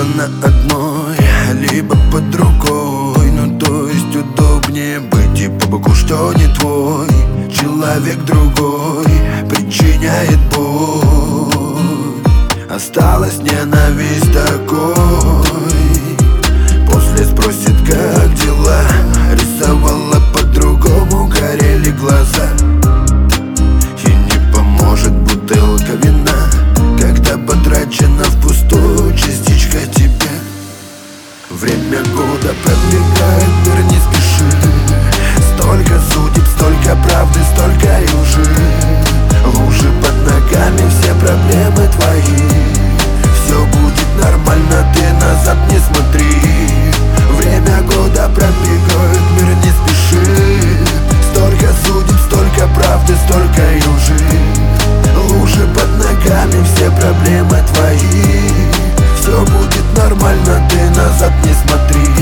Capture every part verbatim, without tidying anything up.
на одной, либо под другой. Ну то есть удобнее быть и по боку, что не твой человек, другой причиняет боль. Осталась ненависть такой. После спросит, как дела. Рисовала по-другому, горели глаза. И не поможет бутылка вина, когда потрачена впустую частичка тебя. Время года пробегает, мир не спешит. Столько судеб, столько правды, столько и лжи. Лужи под ногами, все проблемы твои. Все будет нормально, ты назад не смотри. Время года пробегает, мир не спешит. Столько судеб, столько правды, столько и лжи. Лужи под ногами, все проблемы твои. Все будет нормально, ты назад не смотри.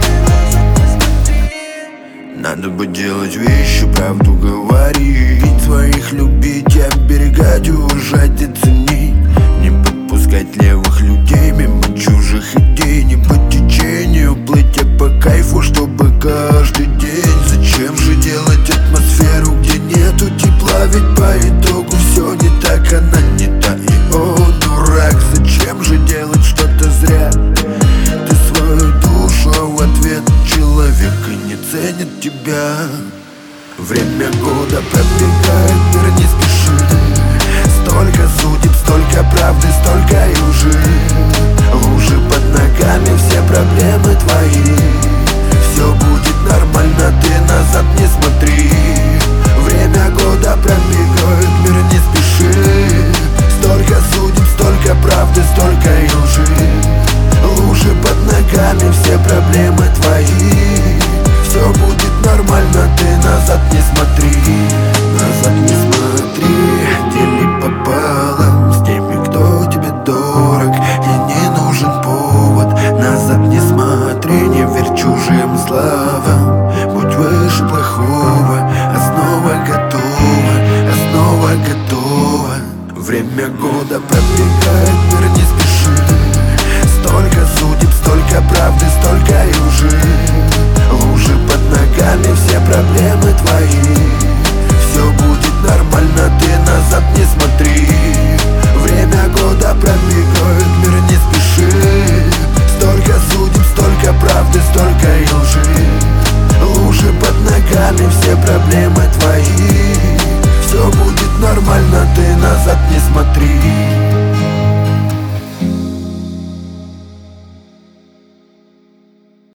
Надо бы делать вещи, правду говорить. Своих любить, оберегать, уважать и ценить. Не подпускать левых людей мимо чужих идей. Не по течению плыть, а по кайфу, чтобы каждый день. Зачем же делать атмосферу, где нету тепла? Ведь по итогу все не так, она не та. И он дурак, зачем же делать что-то зря? Ты свою душу, а в ответ человека не ценит тебя. Время года пробегает, мир не спешит. Столько судеб, столько правды, столько и лжи. Лужи под ногами, все проблемы твои. Все будет нормально, ты назад не смотри. Время года пробегает, мир не спешит. Столько судеб, столько правды, столько и лжи. Лужи под ногами, все проблемы твои. Все будет нормально, ты назад не смотри. Назад не смотри, дели пополам с теми, кто тебе дорог. И не нужен повод. Назад не смотри, не верь чужим словам. Будь выше плохого, основа готова, основа готова. Время года пробегает, мир не спешит. Столько судеб, столько правды, столько и лжи. Лужи под ногами, все проблемы твои. Все будет нормально, ты назад не смотри. Время года пробегает, мир не спешит. Столько судеб, столько правды, столько и лжи. Лужи под ногами, все проблемы